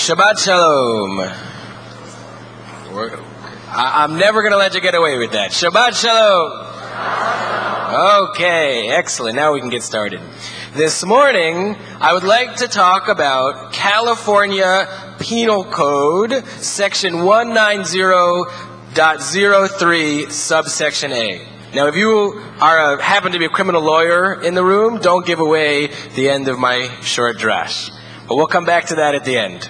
Shabbat Shalom. I'm never going to let you get away with that. Shabbat Shalom. Okay, excellent. Now we can get started. This morning, I would like to talk about California Penal Code, Section 190.03, subsection A. Now, if you happen to be a criminal lawyer in the room, don't give away the end of my short drash. But we'll come back to that at the end.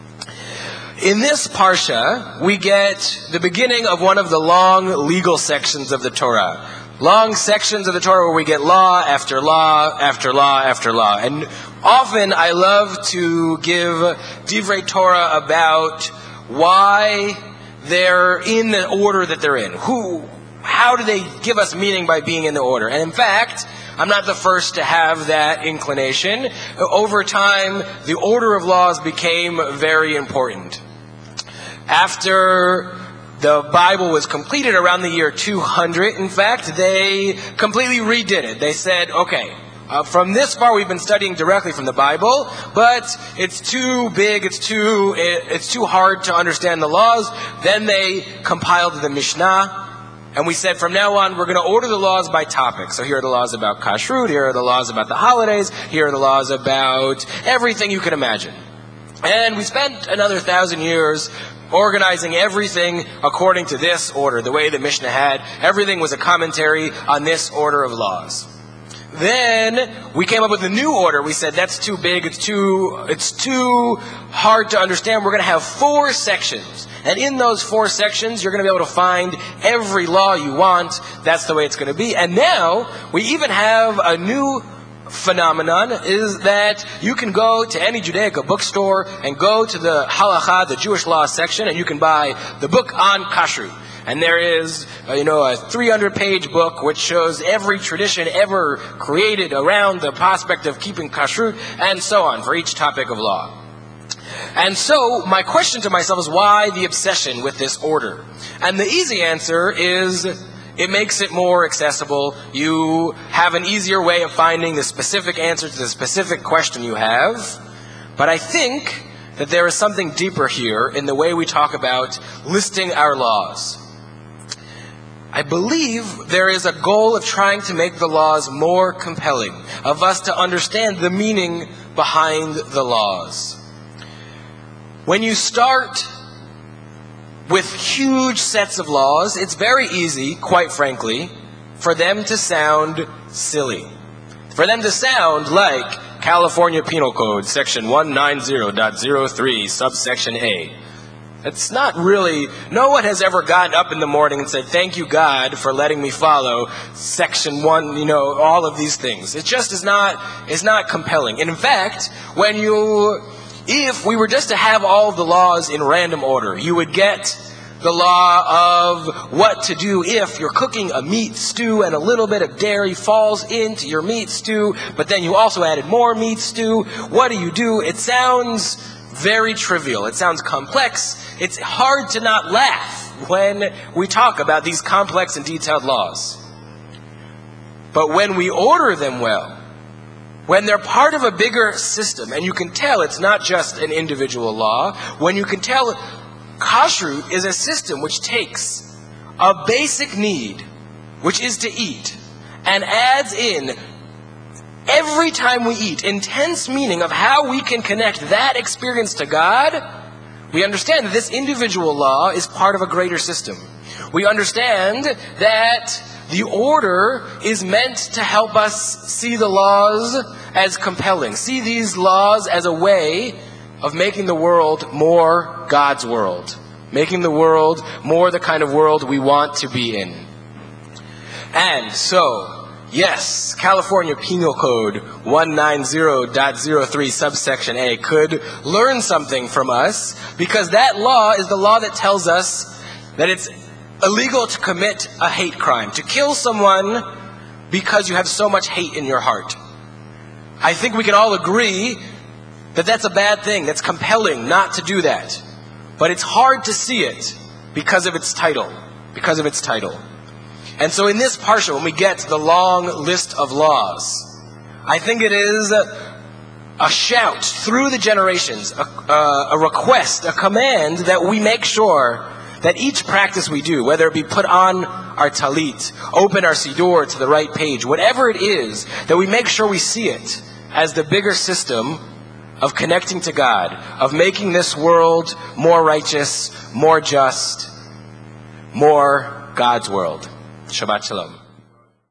In this parsha, we get the beginning of one of the long legal sections of the Torah. Long sections of the Torah where we get law after law after law after law. And often I love to give Divrei Torah about why they're in the order that they're in. How do they give us meaning by being in the order? And in fact, I'm not the first to have that inclination. Over time, the order of laws became very important. After the Bible was completed around the year 200, in fact, they completely redid it. They said, okay, from this far we've been studying directly from the Bible, but it's too big, it's too hard to understand the laws. Then they compiled the Mishnah. And we said, from now on, we're going to order the laws by topic. So here are the laws about kashrut, here are the laws about the holidays, here are the laws about everything you can imagine. And we spent another 1,000 years organizing everything according to this order, the way the Mishnah had. Everything was a commentary on this order of laws. Then we came up with a new order. We said, that's too big, it's too hard to understand. We're going to have 4 sections. And in those 4 sections, you're going to be able to find every law you want. That's the way it's going to be. And now, we even have a new phenomenon, is that you can go to any Judaica bookstore and go to the Halakha, the Jewish law section, and you can buy the book on kashrut. And there is, a 300-page book which shows every tradition ever created around the prospect of keeping kashrut, and so on, for each topic of law. And so, my question to myself is, why the obsession with this order? And the easy answer is, it makes it more accessible. You have an easier way of finding the specific answer to the specific question you have. But I think that there is something deeper here in the way we talk about listing our laws. I believe there is a goal of trying to make the laws more compelling, of us to understand the meaning behind the laws. When you start with huge sets of laws, it's very easy, quite frankly, for them to sound silly. For them to sound like California Penal Code, Section 190.03, subsection A. It's not really, no one has ever gotten up in the morning and said, thank you, God, for letting me follow Section 1, all of these things. It just is not compelling. And in fact, if we were just to have all of the laws in random order, you would get the law of what to do if you're cooking a meat stew and a little bit of dairy falls into your meat stew, but then you also added more meat stew. What do? It sounds very trivial. It sounds complex. It's hard to not laugh when we talk about these complex and detailed laws. But when we order them well, when they're part of a bigger system, and you can tell it's not just an individual law, when you can tell kashrut is a system which takes a basic need, which is to eat, and adds in, every time we eat, intense meaning of how we can connect that experience to God, we understand that this individual law is part of a greater system. We understand that the order is meant to help us see the laws as compelling, see these laws as a way of making the world more God's world, making the world more the kind of world we want to be in. And so, yes, California Penal Code 190.03 subsection A could learn something from us, because that law is the law that tells us that it's illegal to commit a hate crime, to kill someone because you have so much hate in your heart. I think we can all agree that that's a bad thing, that's compelling not to do that. But it's hard to see it because of its title. And so in this parsha, when we get to the long list of laws, I think it is a shout through the generations, a request, a command that we make sure that each practice we do, whether it be put on our talit, open our siddur to the right page, whatever it is, that we make sure we see it as the bigger system of connecting to God, of making this world more righteous, more just, more God's world. Shabbat Shalom.